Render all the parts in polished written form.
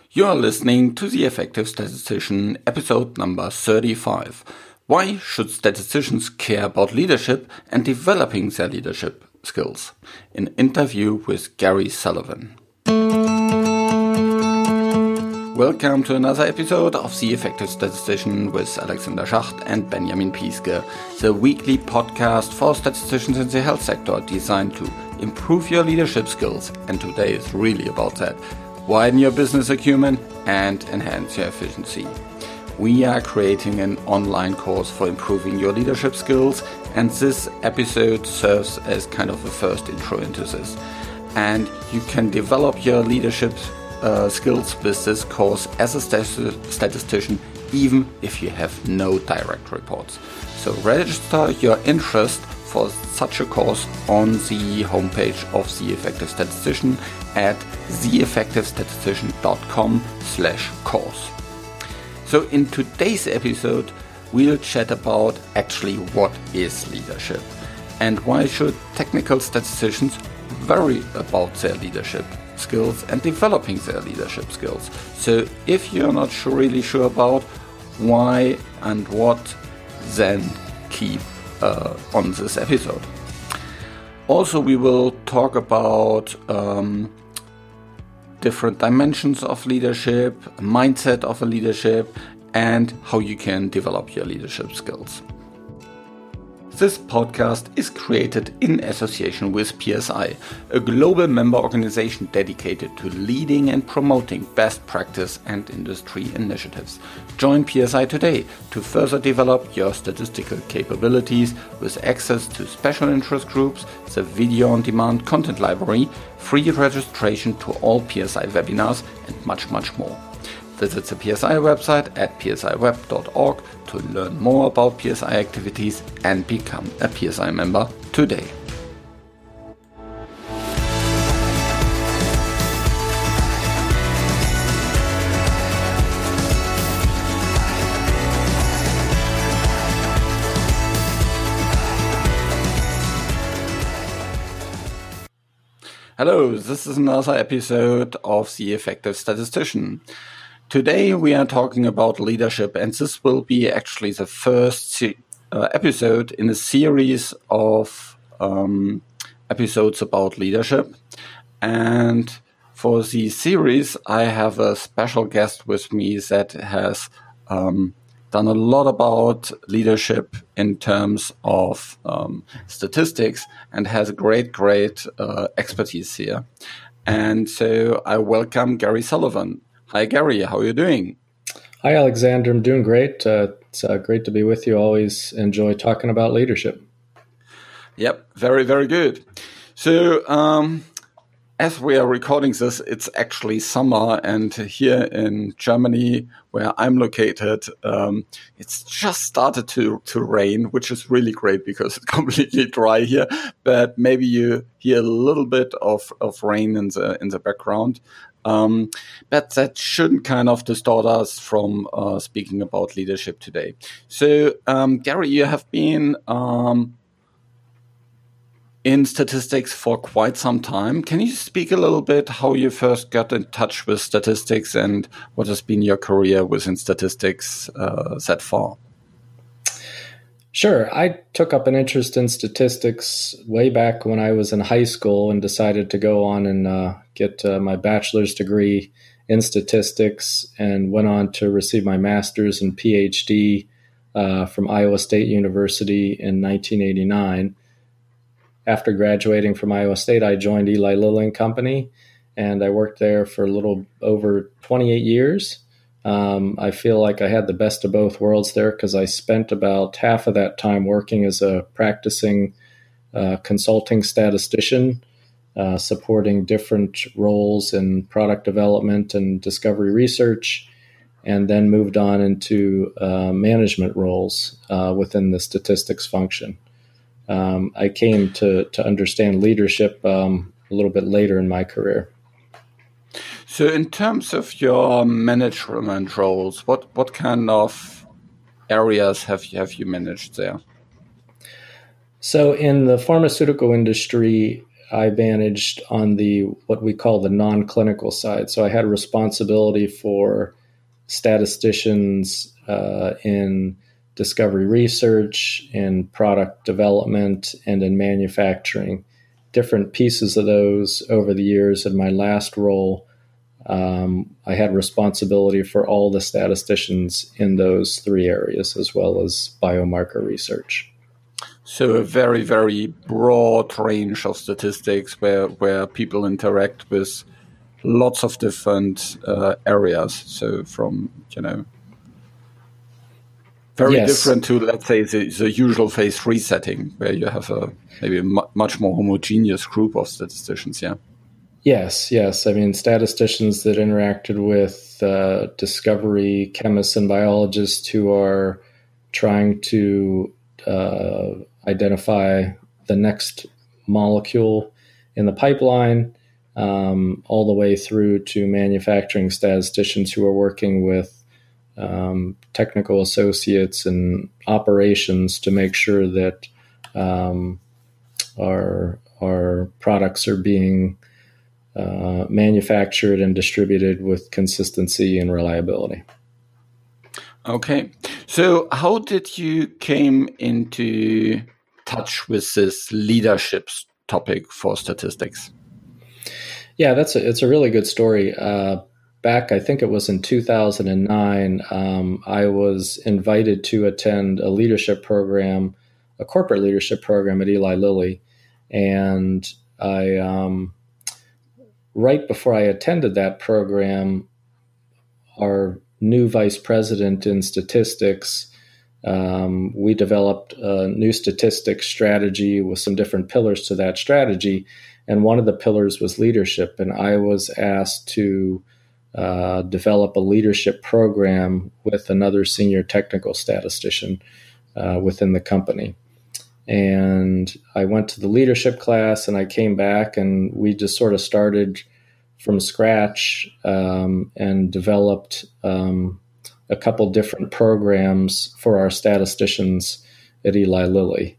You are listening to The Effective Statistician, episode number 35. Why should statisticians care about leadership and developing their leadership skills? An interview with Gary Sullivan. Welcome to another episode of The Effective Statistician with Alexander Schacht and Benjamin Piske, the weekly podcast for statisticians in the health sector designed to improve your leadership skills. And today is really about that. Widen your business acumen and enhance your efficiency. We are creating an online course for improving your leadership skills, and this episode serves as kind of a first intro into this. And you can develop your leadership skills with this course as a statistician, even if you have no direct reports. So register your interest for such a course on the homepage of The Effective Statistician at theeffectivestatistician.com/course. So in today's episode, we'll chat about actually what is leadership and why should technical statisticians worry about their leadership skills and developing their leadership skills. So if you're not really sure about why and what, then keep on this episode. Also, we will talk about different dimensions of leadership, mindset of a leadership, and how you can develop your leadership skills. This podcast is created in association with PSI, a global member organization dedicated to leading and promoting best practice and industry initiatives. Join PSI today to further develop your statistical capabilities with access to special interest groups, the video-on-demand content library, free registration to all PSI webinars, and much, much more. Visit the PSI website at psiweb.org to learn more about PSI activities and become a PSI member today. Hello, this is another episode of The Effective Statistician. Today we are talking about leadership, and this will be actually the first episode in a series of episodes about leadership. And for the series, I have a special guest with me that has done a lot about leadership in terms of statistics and has great expertise here. And so I welcome Gary Sullivan. Hi, Gary. How are you doing? Hi, Alexander. I'm doing great. It's great to be with you. Always enjoy talking about leadership. Yep. Very, very good. So as we are recording this, it's actually summer. And here in Germany, where I'm located, it's just started to rain, which is really great because it's completely dry here. But maybe you hear a little bit of rain in the background. But that shouldn't kind of distort us from speaking about leadership today. So, Gary, you have been in statistics for quite some time. Can you speak a little bit how you first got in touch with statistics and what has been your career within statistics that far? Sure. I took up an interest in statistics way back when I was in high school and decided to go on and get my bachelor's degree in statistics and went on to receive my master's and PhD from Iowa State University in 1989. After graduating from Iowa State, I joined Eli Lilly and Company, and I worked there for a little over 28 years. I feel like I had the best of both worlds there because I spent about half of that time working as a practicing consulting statistician, supporting different roles in product development and discovery research, and then moved on into management roles within the statistics function. I came to understand leadership a little bit later in my career. So in terms of your management roles, what kind of areas have you managed there? So in the pharmaceutical industry, I managed on the what we call the non-clinical side. So I had responsibility for statisticians in discovery research, in product development, and in manufacturing. Different pieces of those over the years. In my last role, I had responsibility for all the statisticians in those three areas, as well as biomarker research. So a very, very broad range of statistics where people interact with lots of different areas. So from, very different to, let's say, the usual phase 3 setting, where you have maybe a much more homogeneous group of statisticians, yeah? Yes. I mean, statisticians that interacted with discovery chemists and biologists who are trying to identify the next molecule in the pipeline, all the way through to manufacturing statisticians who are working with technical associates and operations to make sure that our products are being manufactured and distributed with consistency and reliability. Okay. So how did you came into touch with this leadership topic for statistics? Yeah, it's a really good story. Back, I think it was in 2009, I was invited to attend a leadership program, a corporate leadership program at Eli Lilly. And right before I attended that program, our new vice president in statistics, we developed a new statistics strategy with some different pillars to that strategy. And one of the pillars was leadership. And I was asked to develop a leadership program with another senior technical statistician within the company. And I went to the leadership class and I came back and we just sort of started from scratch and developed a couple different programs for our statisticians at Eli Lilly.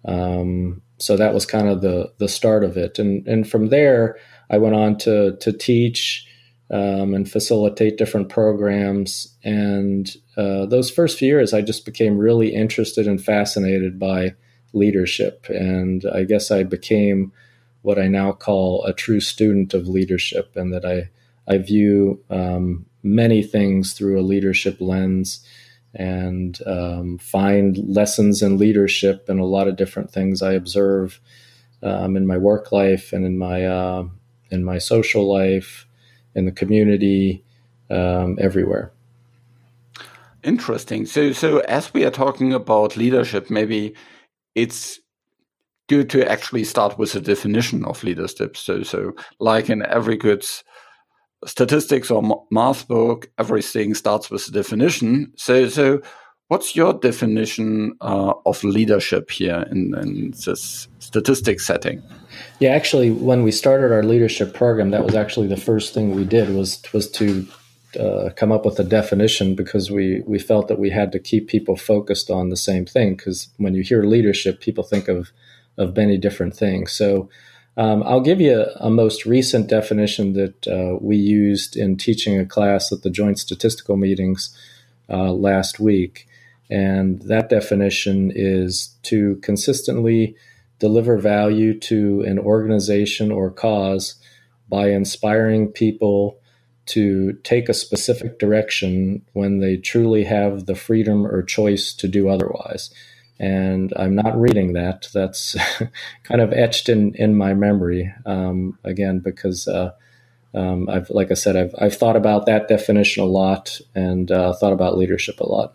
So that was kind of the start of it. And from there, I went on to teach and facilitate different programs. And those first few years, I just became really interested and fascinated by leadership. And I guess I became what I now call a true student of leadership, and that I view many things through a leadership lens and find lessons in leadership and a lot of different things I observe in my work life and in my social life, in the community, everywhere. Interesting. So as we are talking about leadership, maybe it's good to actually start with a definition of leadership. So like in every good statistics or math book, everything starts with a definition. So what's your definition of leadership here in this statistics setting? Yeah, actually, when we started our leadership program, that was actually the first thing we did was to come up with a definition, because we felt that we had to keep people focused on the same thing. Because when you hear leadership, people think of many different things. So I'll give you a most recent definition that we used in teaching a class at the joint statistical meetings last week. And that definition is to consistently deliver value to an organization or cause by inspiring people to take a specific direction when they truly have the freedom or choice to do otherwise. And I'm not reading that. That's kind of etched in my memory, again, because I've thought about that definition a lot and thought about leadership a lot.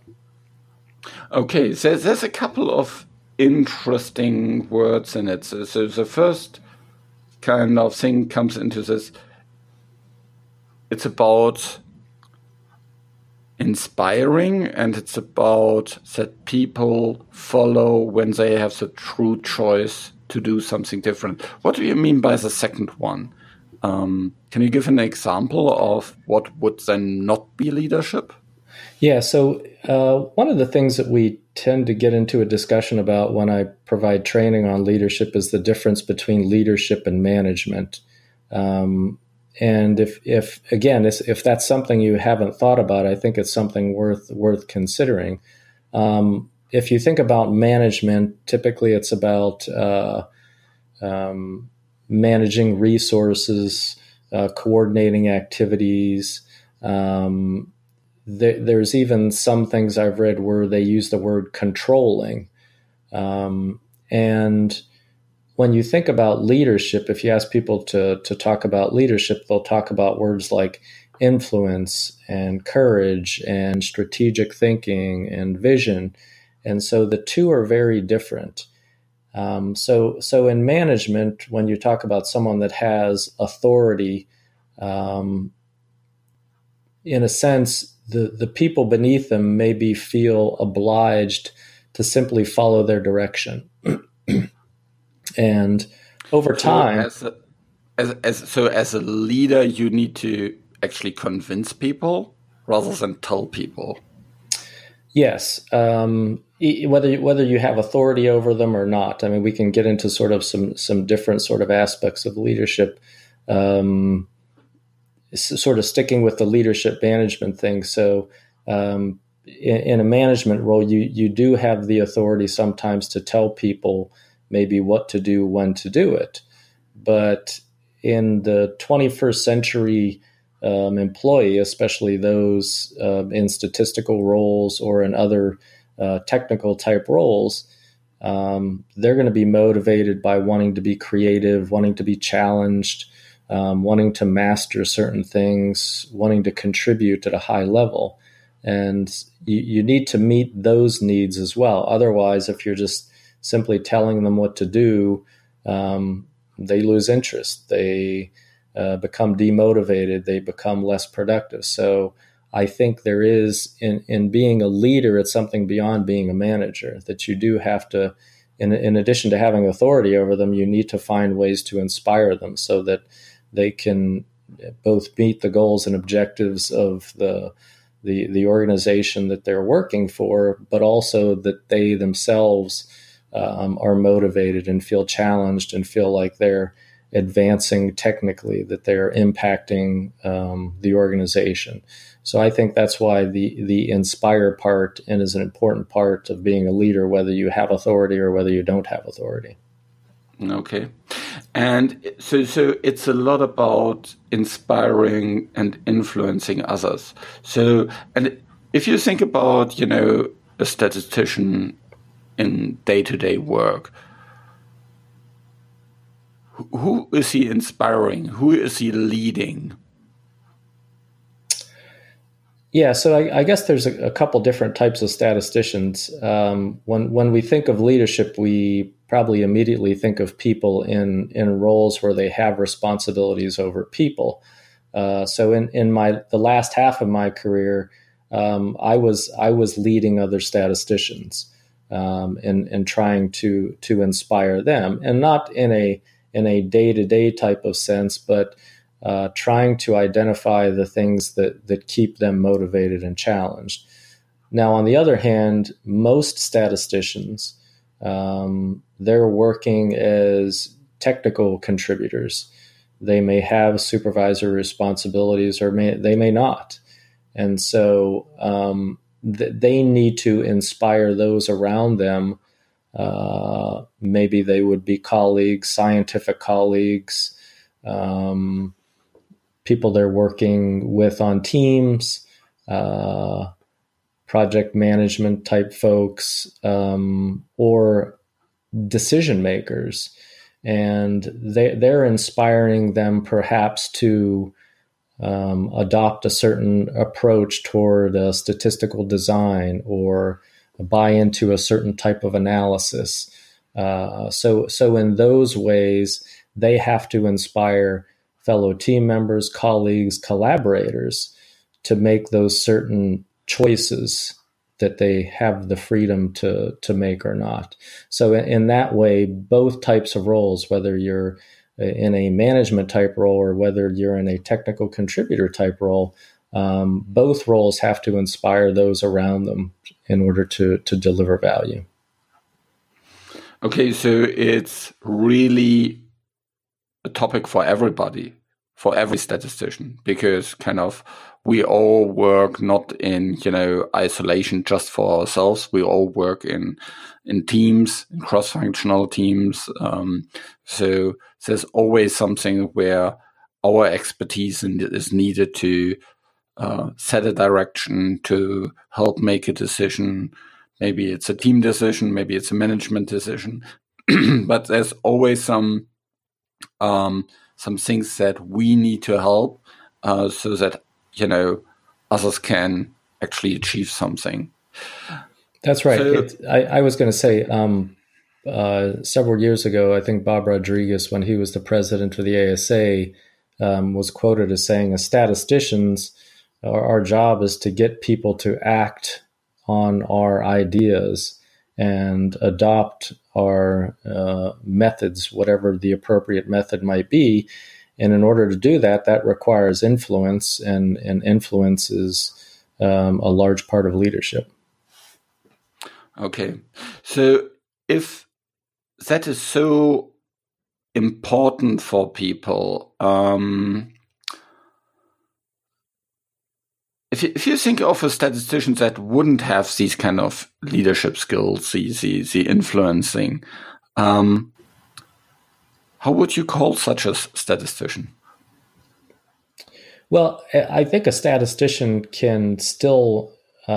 Okay, so there's a couple of interesting words in it. So the first kind of thing comes into this. It's about inspiring, and it's about that people follow when they have the true choice to do something different. What do you mean by the second one? Can you give an example of what would then not be leadership? Yeah. So one of the things that we tend to get into a discussion about when I provide training on leadership is the difference between leadership and management. And if that's something you haven't thought about, I think it's something worth considering. If you think about management, typically it's about managing resources, coordinating activities. There's even some things I've read where they use the word controlling. And when you think about leadership, if you ask people to talk about leadership, they'll talk about words like influence and courage and strategic thinking and vision. And so the two are very different. So in management, when you talk about someone that has authority, in a sense, the people beneath them maybe feel obliged to simply follow their direction. And over time, as a leader, you need to actually convince people rather than tell people. Yes, whether you have authority over them or not. I mean, we can get into sort of some different sort of aspects of leadership. Sort of sticking with the leadership management thing. So, in a management role, you do have the authority sometimes to tell people maybe what to do, when to do it. But in the 21st century employee, especially those in statistical roles or in other technical type roles, they're going to be motivated by wanting to be creative, wanting to be challenged, wanting to master certain things, wanting to contribute at a high level. And you need to meet those needs as well. Otherwise, if you're just simply telling them what to do, they lose interest. They become demotivated. They become less productive. So I think there is, in being a leader, it's something beyond being a manager, that you do have to, in addition to having authority over them, you need to find ways to inspire them so that they can both meet the goals and objectives of the organization that they're working for, but also that they themselves are motivated and feel challenged and feel like they're advancing technically, that they're impacting the organization. So I think that's why the inspire part and is an important part of being a leader, whether you have authority or whether you don't have authority. Okay. And so it's a lot about inspiring and influencing others. So, and if you think about, a statistician in day-to-day work, who is he inspiring? Who is he leading? Yeah, so I guess there's a couple different types of statisticians. When we think of leadership, we probably immediately think of people in roles where they have responsibilities over people. So in the last half of my career, I was leading other statisticians and trying to inspire them, and not in a day-to-day type of sense, but trying to identify the things that keep them motivated and challenged. Now, on the other hand, most statisticians, they're working as technical contributors. They may have supervisory responsibilities or they may not. And so they need to inspire those around them. Maybe they would be colleagues, scientific colleagues, people they're working with on teams, project management type folks, or decision makers. And they're inspiring them perhaps to adopt a certain approach toward a statistical design or buy into a certain type of analysis. So in those ways, they have to inspire fellow team members, colleagues, collaborators to make those certain choices that they have the freedom to make or not. So in that way, both types of roles, whether you're in a management type role or whether you're in a technical contributor type role, both roles have to inspire those around them in order to deliver value. Okay, so it's really a topic for everybody, for every statistician, because kind of we all work not in, isolation just for ourselves. We all work in teams, in cross-functional teams. So there's always something where our expertise is needed to set a direction, to help make a decision. Maybe it's a team decision, maybe it's a management decision, but there's always some things that we need to help so that others can actually achieve something. That's right. So, I was going to say several years ago, I think Bob Rodriguez, when he was the president of the ASA, was quoted as saying, as statisticians, our job is to get people to act on our ideas and adopt our methods, whatever the appropriate method might be. And in order to do that, that requires influence, and influence is a large part of leadership. Okay. So if that is so important for people, if you think of a statistician that wouldn't have these kind of leadership skills, the influencing, how would you call such a statistician? Well, I think a statistician can still,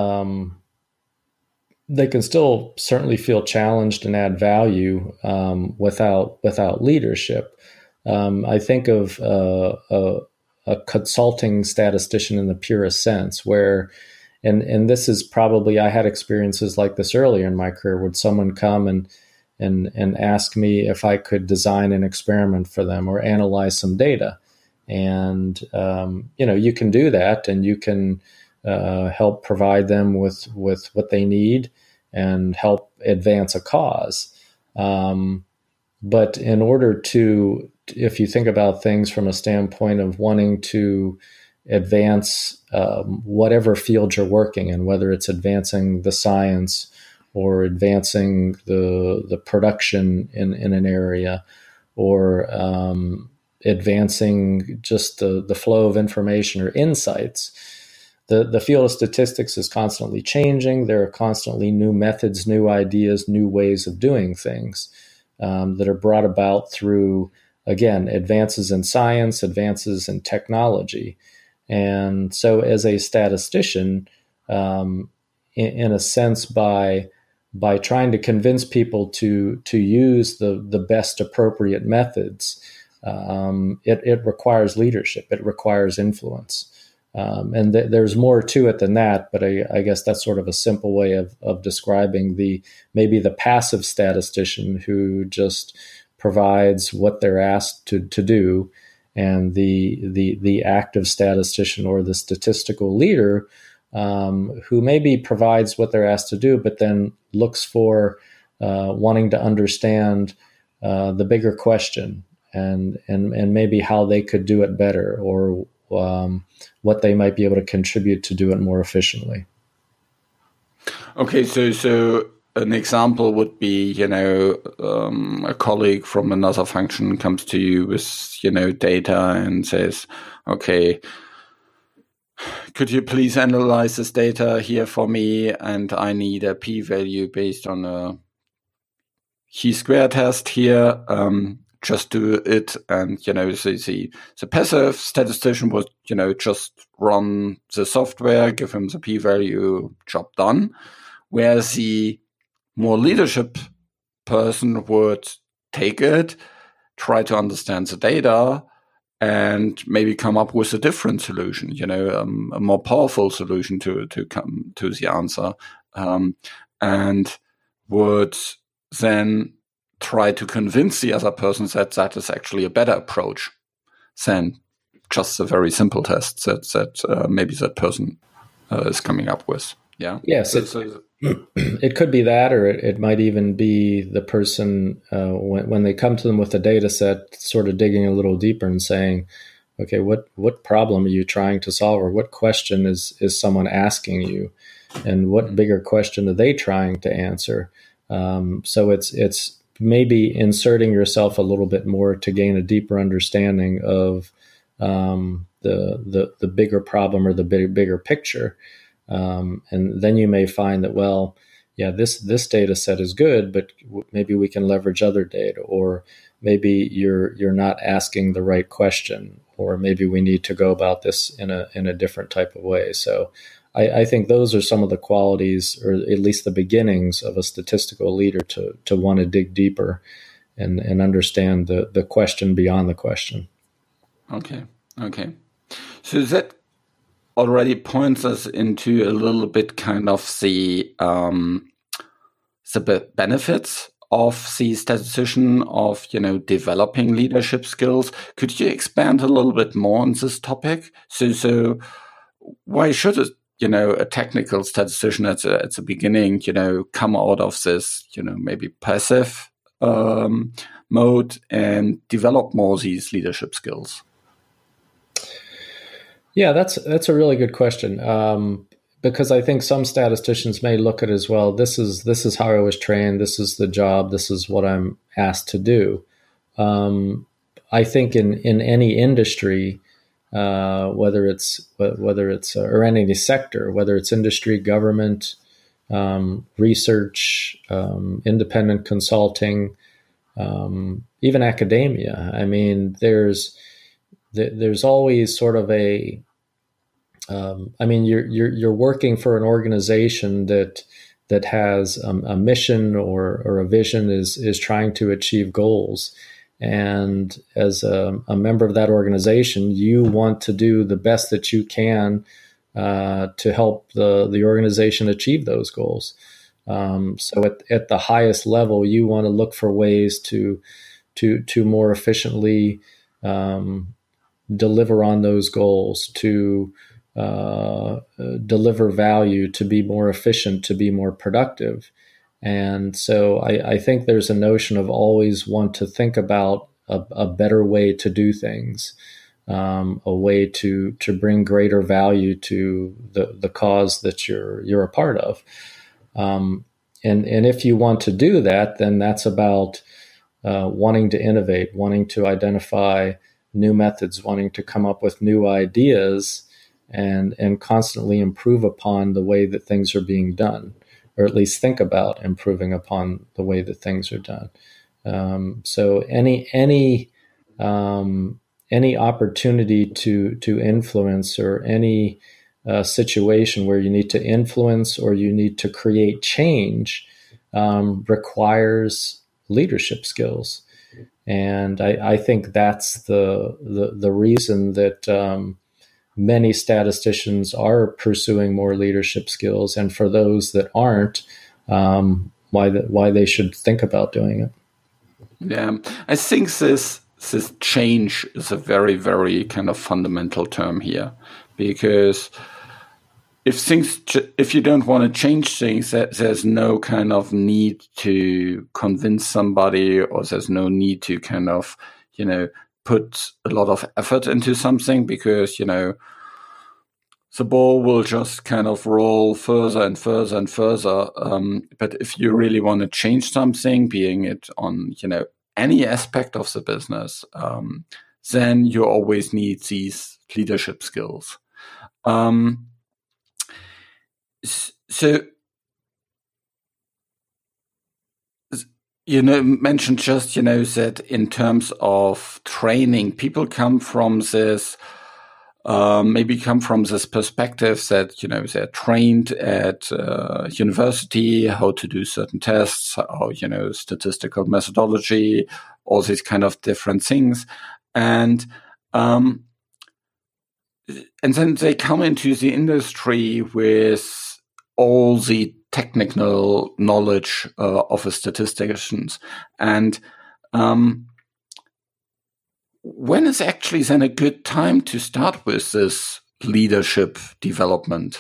they can still certainly feel challenged and add value without leadership. I think of a consulting statistician in the purest sense, where, and this is probably, I had experiences like this earlier in my career. Would someone come and ask me if I could design an experiment for them or analyze some data? And, you can do that, and you can help provide them with what they need and help advance a cause. But in order to, if you think about things from a standpoint of wanting to advance whatever field you're working in, whether it's advancing the science or advancing the production in an area, or advancing just the flow of information or insights, the field of statistics is constantly changing. There are constantly new methods, new ideas, new ways of doing things that are brought about through, again, advances in science, advances in technology. And so as a statistician, in a sense, by trying to convince people to use the best appropriate methods, it requires leadership. It requires influence. And there's more to it than that, but I guess that's sort of a simple way of describing maybe the passive statistician who just provides what they're asked to do, and the active statistician or the statistical leader who maybe provides what they're asked to do, but then looks for wanting to understand the bigger question and maybe how they could do it better, or what they might be able to contribute to do it more efficiently. Okay, so an example would be, a colleague from another function comes to you with, data and says, okay, could you please analyze this data here for me? And I need a p-value based on a chi-square test here. Just do it. And, the passive statistician would, just run the software, give him the p-value, job done. Whereas the more leadership person would take it, try to understand the data, and maybe come up with a different solution, a more powerful solution to come to the answer, and would then try to convince the other person that is actually a better approach than just a very simple test that maybe that person is coming up with. Yeah. Yes. It could be that, or it might even be the person when they come to them with a data set, sort of digging a little deeper and saying, okay, what problem are you trying to solve, or what question is someone asking you, and what bigger question are they trying to answer? So it's maybe inserting yourself a little bit more to gain a deeper understanding of the bigger problem or the bigger picture, and then you may find that, well, yeah, this data set is good, but maybe we can leverage other data, or maybe you're not asking the right question, or maybe we need to go about this in a different type of way. So I think those are some of the qualities, or at least the beginnings of a statistical leader, to want to dig deeper and understand the question beyond the question. Okay. So that already points us into a little bit kind of the benefits of the statistician, of, developing leadership skills. Could you expand a little bit more on this topic? So why should a technical statistician at the beginning, come out of this, maybe passive mode and develop more these leadership skills? Yeah, that's a really good question, because I think some statisticians may look at it as, well, this is how I was trained, this is the job, this is what I'm asked to do. I think in any industry, whether it's or in any sector, whether it's industry, government, research, independent consulting, even academia. I mean, there's always sort of a you're working for an organization that has a mission or a vision, is trying to achieve goals. And as a member of that organization, you want to do the best that you can to help the organization achieve those goals. So at the highest level, you want to look for ways to more efficiently deliver on those goals, to deliver value, to be more efficient, to be more productive. And so I think there's a notion of always want to think about a better way to do things, a way to bring greater value to the cause that you're a part of. And if you want to do that, then that's about wanting to innovate, wanting to identify new methods, wanting to come up with new ideas, and constantly improve upon the way that things are being done, or at least think about improving upon the way that things are done. So any opportunity to influence, or any situation where you need to influence or you need to create change, requires leadership skills. And I think that's the reason that many statisticians are pursuing more leadership skills, and for those that aren't, why they should think about doing it. Yeah, I think this change is a very, very kind of fundamental term here, because if you don't want to change things, there's no kind of need to convince somebody, or there's no need to kind of, put a lot of effort into something, because, the ball will just kind of roll further and further and further. But if you really want to change something, being it on, any aspect of the business, then you always need these leadership skills. So, mentioned just, that in terms of training, people come from this perspective that, they're trained at university, how to do certain tests, how, statistical methodology, all these kind of different things. And then they come into the industry with all the technical knowledge of a statistician. And when is actually then a good time to start with this leadership development?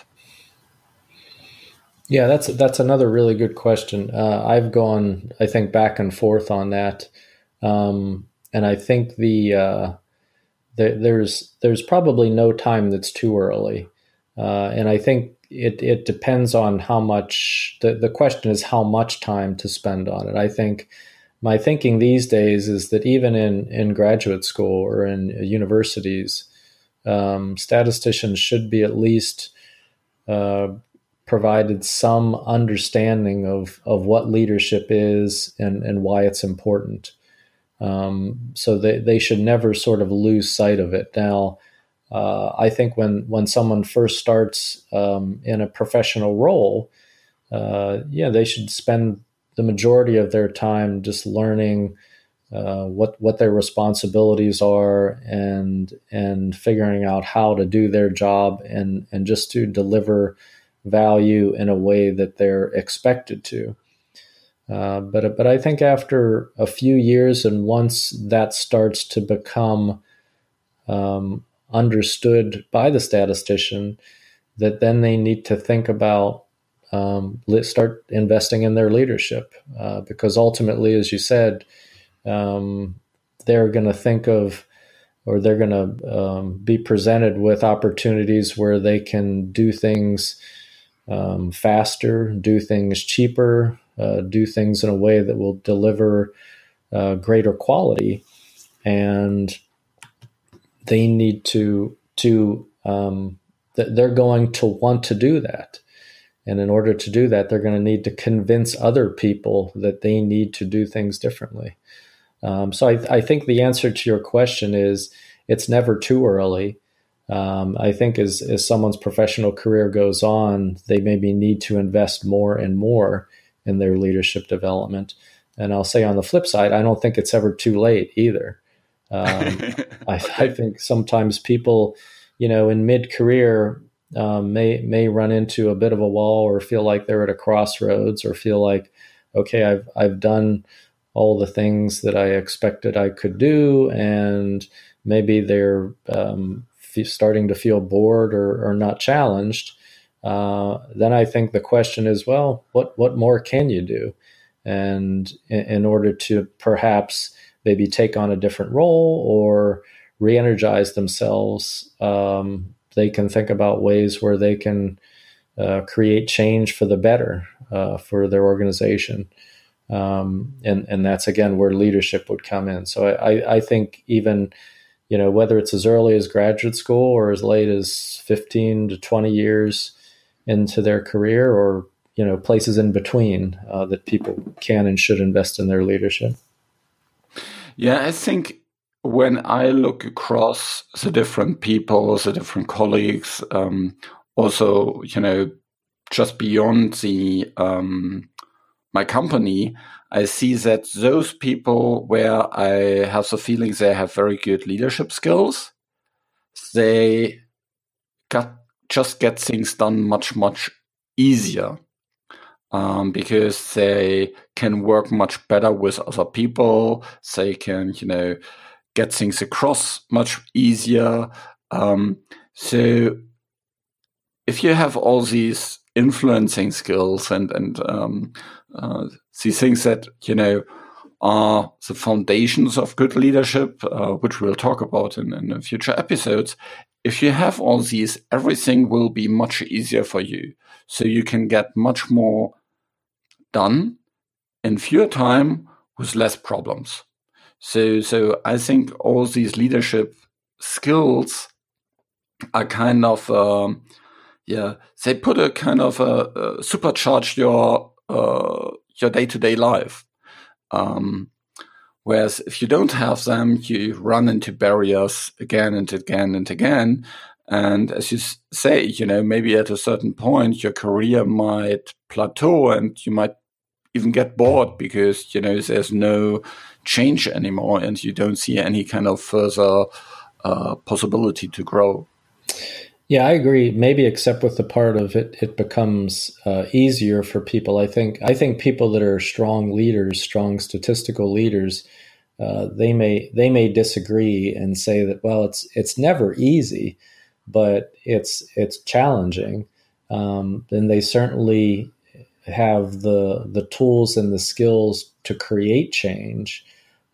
Yeah, that's another really good question. I've gone, I think, back and forth on that, and I think the there's probably no time that's too early, and I think it depends on how much. The question is how much time to spend on it. I think my thinking these days is that even in graduate school or in universities, statisticians should be at least provided some understanding of what leadership is and why it's important. So they should never sort of lose sight of it. Now, I think when someone first starts in a professional role, they should spend the majority of their time just learning what their responsibilities are and figuring out how to do their job and just to deliver value in a way that they're expected to. But I think after a few years and once that starts to become understood by the statistician, that then they need to think about start investing in their leadership because ultimately, as you said, they're going to think of or they're going to be presented with opportunities where they can do things faster, do things cheaper, do things in a way that will deliver greater quality, and they need they're going to want to do that. And in order to do that, they're going to need to convince other people that they need to do things differently. So I think the answer to your question is it's never too early. I think as someone's professional career goes on, they maybe need to invest more and more in their leadership development. And I'll say on the flip side, I don't think it's ever too late either. I think sometimes people, in mid-career may run into a bit of a wall or feel like they're at a crossroads or feel like, okay, I've done all the things that I expected I could do, and maybe they're starting to feel bored or not challenged. Then I think the question is, well, what more can you do? And in order to perhaps maybe take on a different role or re-energize themselves, they can think about ways where they can create change for the better for their organization. And that's, again, where leadership would come in. So I think even, whether it's as early as graduate school or as late as 15 to 20 years into their career or, places in between, that people can and should invest in their leadership. Yeah, I think when I look across the different people, the different colleagues, also, just beyond the my company, I see that those people where I have the feeling they have very good leadership skills, they just get things done much, much easier. Because they can work much better with other people. They can, get things across much easier. So if you have all these influencing skills and these things that, are the foundations of good leadership, which we'll talk about in future episodes, if you have all these, everything will be much easier for you. So you can get much more done in fewer time with less problems. So I think all these leadership skills are kind of, they put a kind of supercharge your day-to-day life. Whereas if you don't have them, you run into barriers again and again and again. And as you say, maybe at a certain point, your career might plateau and you might even get bored because, there's no change anymore and you don't see any kind of further possibility to grow. Yeah, I agree. Maybe except with the part of it becomes easier for people. I think people that are strong leaders, strong statistical leaders, they may disagree and say that, well, it's never easy, but it's challenging. And they certainly have the tools and the skills to create change.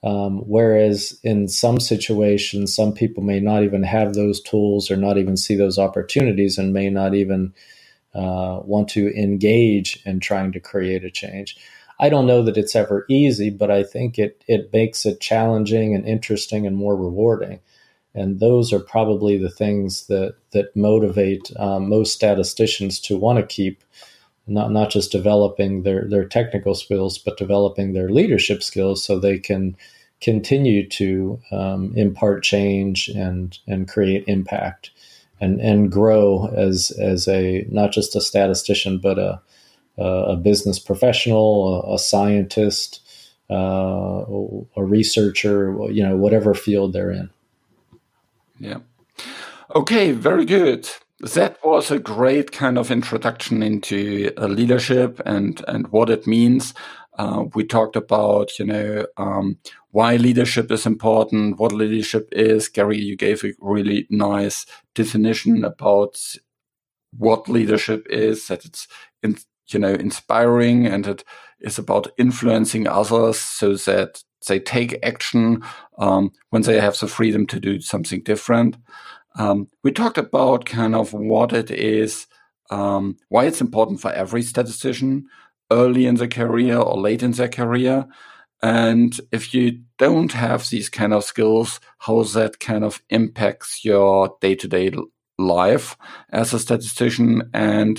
Whereas in some situations, some people may not even have those tools or not even see those opportunities and may not even want to engage in trying to create a change. I don't know that it's ever easy, but I think it makes it challenging and interesting and more rewarding. And those are probably the things that motivate most statisticians to want to keep not just developing their technical skills, but developing their leadership skills so they can continue to impart change and create impact and grow as a not just a statistician, but a business professional, a scientist, a researcher, whatever field they're in. Yeah. Okay, very good. That was a great kind of introduction into leadership and what it means. We talked about, why leadership is important, what leadership is. Gary, you gave a really nice definition about what leadership is, that it's, inspiring, and it is about influencing others so that they take action when they have the freedom to do something different. We talked about kind of what it is, why it's important for every statistician early in their career or late in their career. And if you don't have these kind of skills, how that kind of impacts your day-to-day life as a statistician. And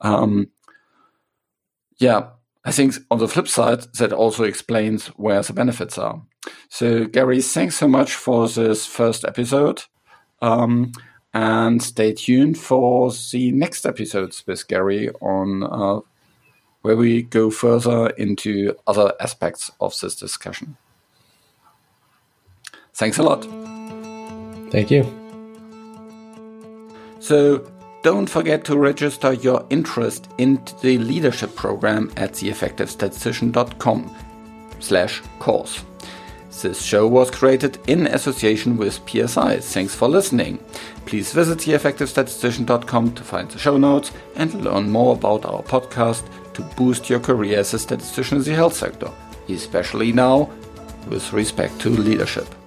I think on the flip side, that also explains where the benefits are. So Gary, thanks so much for this first episode. And stay tuned for the next episodes with Gary on where we go further into other aspects of this discussion. Thanks a lot. Thank you. So don't forget to register your interest in the leadership program at theeffectivestatistician.com/course. This show was created in association with PSI. Thanks for listening. Please visit theeffectivestatistician.com to find the show notes and learn more about our podcast to boost your career as a statistician in the health sector, especially now with respect to leadership.